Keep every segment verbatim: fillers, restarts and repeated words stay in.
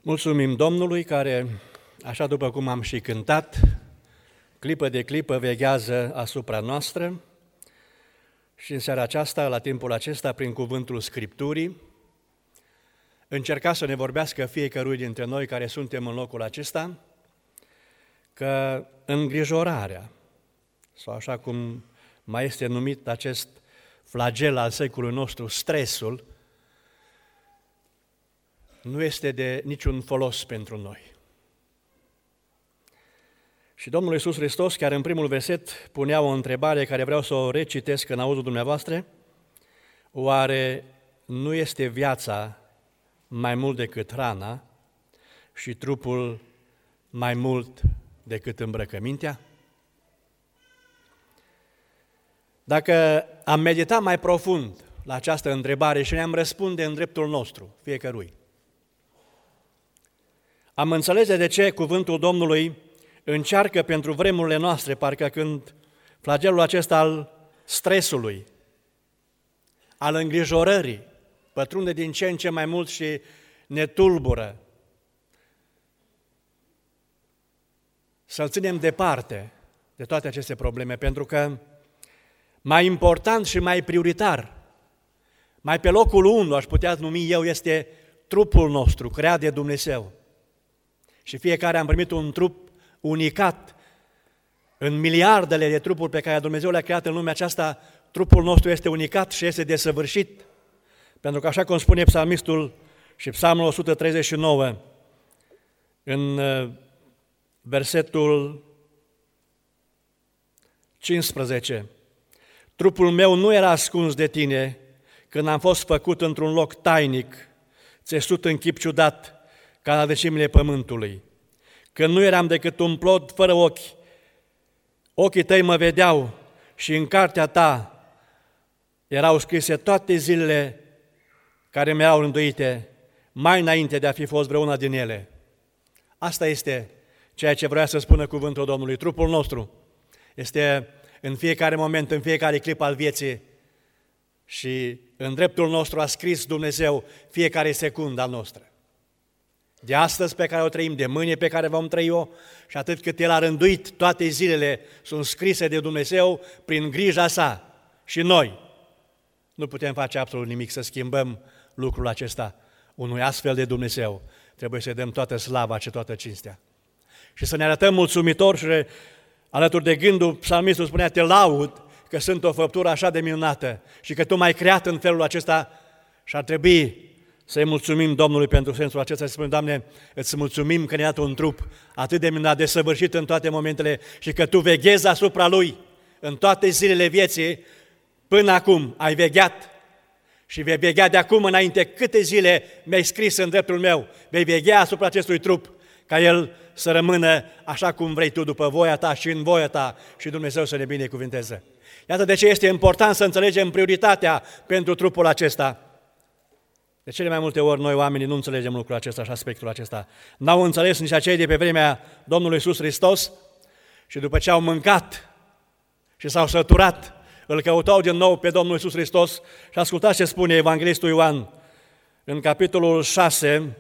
Mulțumim Domnului care, așa după cum am și cântat, clipă de clipă veghează asupra noastră și în seara aceasta, la timpul acesta, prin cuvântul Scripturii, încerca să ne vorbească fiecărui dintre noi care suntem în locul acesta, că îngrijorarea, sau așa cum mai este numit acest flagel al secolului nostru, stresul, nu este de niciun folos pentru noi. Și Domnul Iisus Hristos, chiar în primul verset, punea o întrebare care vreau să o recitesc în auzul dumneavoastră: oare nu este viața mai mult decât hrana și trupul mai mult decât îmbrăcămintea? Dacă am meditat mai profund la această întrebare și ne-am răspunde în dreptul nostru, fiecărui, am înțelege de ce cuvântul Domnului încearcă pentru vremurile noastre, parcă când flagelul acesta al stresului, al îngrijorării, pătrunde din ce în ce mai mult și ne tulbură, să-L ținem departe de toate aceste probleme, pentru că mai important și mai prioritar, mai pe locul unu, aș putea numi eu, este trupul nostru, creat de Dumnezeu. Și fiecare am primit un trup unicat. În miliardele de trupuri pe care Dumnezeu le-a creat în lumea aceasta, trupul nostru este unicat și este desăvârșit. Pentru că, așa cum spune psalmistul și psalmul o sută treizeci și nouă, în versetul cincisprezece, trupul meu nu era ascuns de tine când am fost făcut într-un loc tainic, țesut în chip ciudat, ca în adâncimile pământului. Când nu eram decât un plod fără ochi, ochii tăi mă vedeau și în cartea ta erau scrise toate zilele care mi-erau rânduite, mai înainte de a fi fost vreuna din ele. Asta este ceea ce vrea să spună cuvântul Domnului. Trupul nostru este în fiecare moment, în fiecare clip al vieții și în dreptul nostru a scris Dumnezeu fiecare secundă a noastră. De astăzi pe care o trăim, de mâine pe care vom trăi-o, și atât cât El a rânduit, toate zilele sunt scrise de Dumnezeu prin grija sa. Și noi nu putem face absolut nimic să schimbăm lucrul acesta. Unui astfel de Dumnezeu trebuie să-i dăm toată slava și toată cinstea. Și să ne arătăm mulțumitori și alături de gândul psalmistul spunea: te laud că sunt o făptură așa de minunată și că Tu m-ai creat în felul acesta și ar trebui să-i mulțumim Domnului pentru sensul acesta, să spunem: Doamne, îți mulțumim că ne-ai dat un trup atât de minunat, de săvârșit în toate momentele și că Tu veghezi asupra lui în toate zilele vieții. Până acum ai vegheat și vei veghea de acum înainte câte zile mi-ai scris în dreptul meu. Vei veghea asupra acestui trup ca el să rămână așa cum vrei Tu, după voia Ta și în voia Ta, și Dumnezeu să ne binecuvinteze. Iată de ce este important să înțelegem prioritatea pentru trupul acesta. De cele mai multe ori noi oamenii nu înțelegem lucrul acesta și aspectul acesta. N-au înțeles nici acei de pe vremea Domnului Iisus Hristos și după ce au mâncat și s-au săturat, îl căutau din nou pe Domnul Iisus Hristos. Și ascultați ce spune Evanghelistul Ioan în capitolul șase,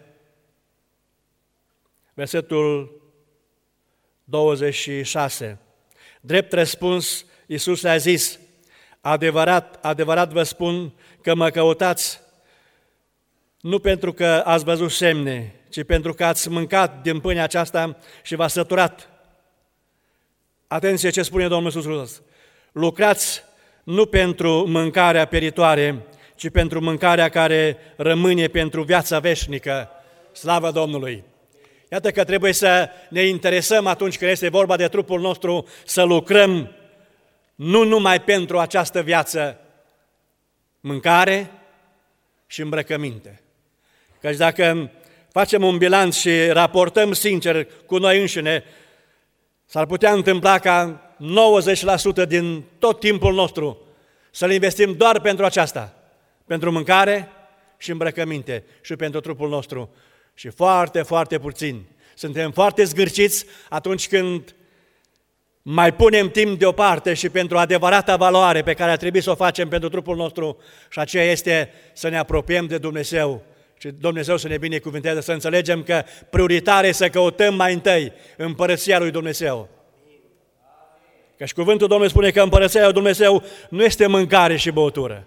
versetul douăzeci și șase. Drept răspuns, Iisus le-a zis: adevărat, adevărat vă spun că mă căutați nu pentru că ați văzut semne, ci pentru că ați mâncat din pâinea aceasta și v-ați săturat. Atenție ce spune Domnul Iisus Hristos: lucrați nu pentru mâncarea peritoare, ci pentru mâncarea care rămâne pentru viața veșnică. Slavă Domnului! Iată că trebuie să ne interesăm atunci când este vorba de trupul nostru, să lucrăm nu numai pentru această viață, mâncare și îmbrăcăminte. Căci dacă facem un bilanț și raportăm sincer cu noi înșine, s-ar putea întâmpla ca nouăzeci la sută din tot timpul nostru să-l investim doar pentru aceasta, pentru mâncare și îmbrăcăminte și pentru trupul nostru. Și foarte, foarte puțin. Suntem foarte zgârciți atunci când mai punem timp deoparte și pentru adevărata valoare pe care ar trebui să o facem pentru trupul nostru, și aceea este să ne apropiem de Dumnezeu Și Dumnezeu să ne binecuvânteze, să înțelegem că prioritar este să căutăm mai întâi împărăția lui Dumnezeu. Că și cuvântul Domnului spune că împărăția lui Dumnezeu nu este mâncare și băutură.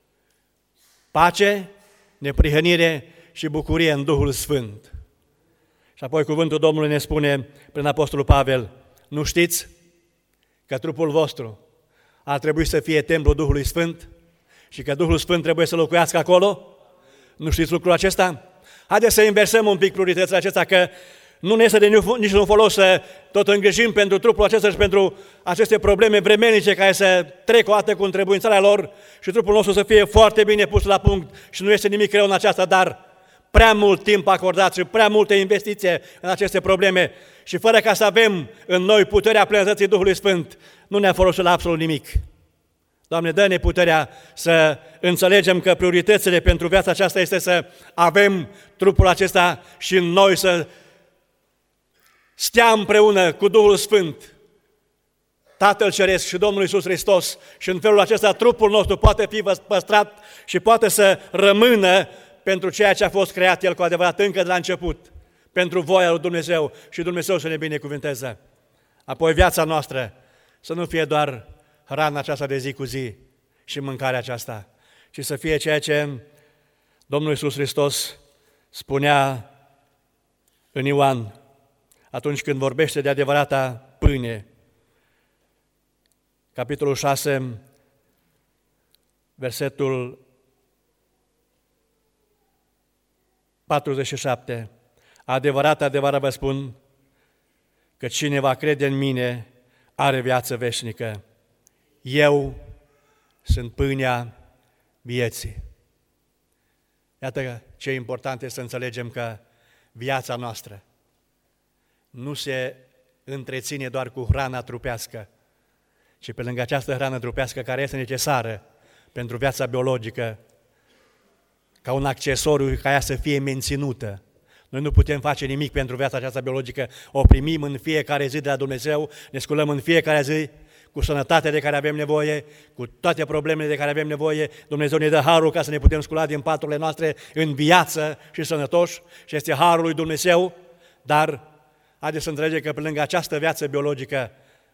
Pace, neprihănire și bucurie în Duhul Sfânt. Și apoi cuvântul Domnului ne spune prin Apostolul Pavel, nu știți că trupul vostru ar trebui să fie templul Duhului Sfânt și că Duhul Sfânt trebuie să locuiască acolo? Nu știți lucrul acesta? Haideți să inversăm un pic prioritățile acestea, că nu ne este de nici un folos să tot îngrijim pentru trupul acesta și pentru aceste probleme vremelnice care să trec o dată cu întrebuințarea lor și trupul nostru să fie foarte bine pus la punct și nu este nimic rău în aceasta, dar prea mult timp acordat și prea multe investiție în aceste probleme și fără ca să avem în noi puterea plenătății Duhului Sfânt, nu ne-a folosit la absolut nimic. Doamne, dă-ne puterea să înțelegem că prioritățile pentru viața aceasta este să avem trupul acesta și în noi să stea împreună cu Duhul Sfânt, Tatăl Ceresc și Domnul Iisus Hristos și în felul acesta trupul nostru poate fi păstrat și poate să rămână pentru ceea ce a fost creat El cu adevărat încă de la început, pentru voia lui Dumnezeu și Dumnezeu să ne binecuvânteze. Apoi viața noastră să nu fie doar hrana aceasta de zi cu zi și mâncarea aceasta, ci să fie ceea ce Domnul Iisus Hristos spunea în Ioan, atunci când vorbește de adevărata pâine. Capitolul șase, versetul patruzeci și șapte. Adevărat, adevărat vă spun că cine va crede în mine are viață veșnică. Eu sunt pâinea vieții. Iată ce important este să înțelegem că viața noastră nu se întreține doar cu hrana trupească, ci pe lângă această hrană trupească care este necesară pentru viața biologică, ca un accesoriu ca ea să fie menținută. Noi nu putem face nimic pentru viața aceasta biologică, o primim în fiecare zi de la Dumnezeu, ne sculăm în fiecare zi cu sănătatea de care avem nevoie, cu toate problemele de care avem nevoie. Dumnezeu ne dă harul ca să ne putem scula din paturile noastre în viață și sănătoși și este harul lui Dumnezeu, dar haideți să înțelegem că pe lângă această viață biologică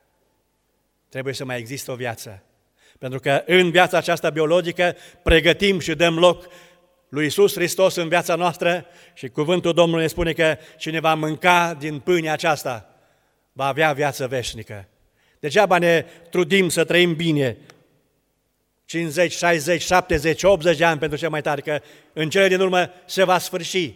trebuie să mai există o viață. Pentru că în viața aceasta biologică pregătim și dăm loc lui Iisus Hristos în viața noastră și cuvântul Domnului ne spune că cine va mânca din pâinea aceasta va avea viață veșnică. Degeaba ne trudim să trăim bine cincizeci, șaizeci, șaptezeci, optzeci de ani pentru cei mai tari, că în cele din urmă se va sfârși.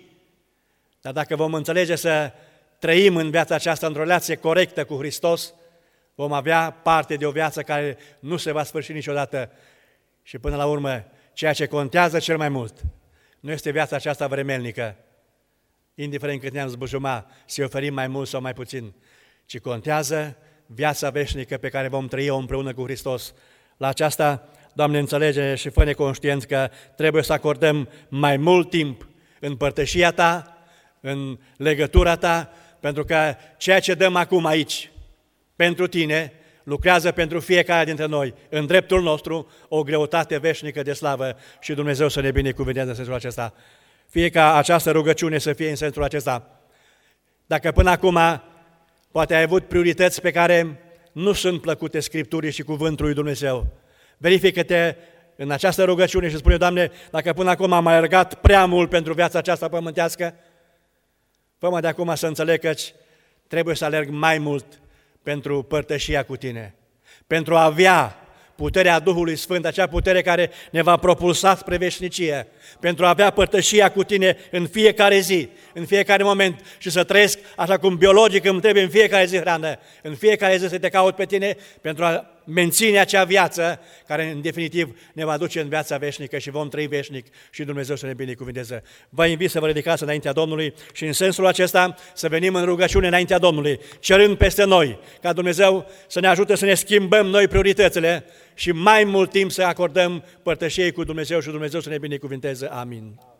Dar dacă vom înțelege să trăim în viața aceasta într-o relație corectă cu Hristos, vom avea parte de o viață care nu se va sfârși niciodată. Și până la urmă, ceea ce contează cel mai mult nu este viața aceasta vremelnică, indiferent cât ne-am zbujuma, să oferim mai mult sau mai puțin, ci contează viața veșnică pe care vom trăi-o împreună cu Hristos. La aceasta, Doamne, înțelege și fă-ne conștienți că trebuie să acordăm mai mult timp în părtășia Ta, în legătura Ta, pentru că ceea ce dăm acum aici pentru Tine lucrează pentru fiecare dintre noi, în dreptul nostru, o greutate veșnică de slavă și Dumnezeu să ne binecuvânteze în sensul acesta. Fie ca această rugăciune să fie în sensul acesta. Dacă până acum poate ai avut priorități pe care nu sunt plăcute Scripturii și Cuvântului lui Dumnezeu, verifică-te în această rugăciune și spune, Doamne, dacă până acum am alergat prea mult pentru viața aceasta pământească, fă-mă de acum să înțeleg că trebuie să alerg mai mult pentru părtășia cu Tine, pentru a avea puterea Duhului Sfânt, acea putere care ne va propulsa spre veșnicie, pentru a avea părtășia cu Tine în fiecare zi, în fiecare moment și să trăiesc așa cum biologic îmi trebuie în fiecare zi hrană, în fiecare zi să Te caut pe Tine pentru a menține acea viață care în definitiv ne va duce în viața veșnică și vom trăi veșnic și Dumnezeu să ne binecuvânteze. Vă invit să vă ridicați înaintea Domnului și în sensul acesta să venim în rugăciune înaintea Domnului, cerând peste noi ca Dumnezeu să ne ajute să ne schimbăm noi prioritățile și mai mult timp să acordăm părtășiei cu Dumnezeu și Dumnezeu să ne binecuvânteze. Amin.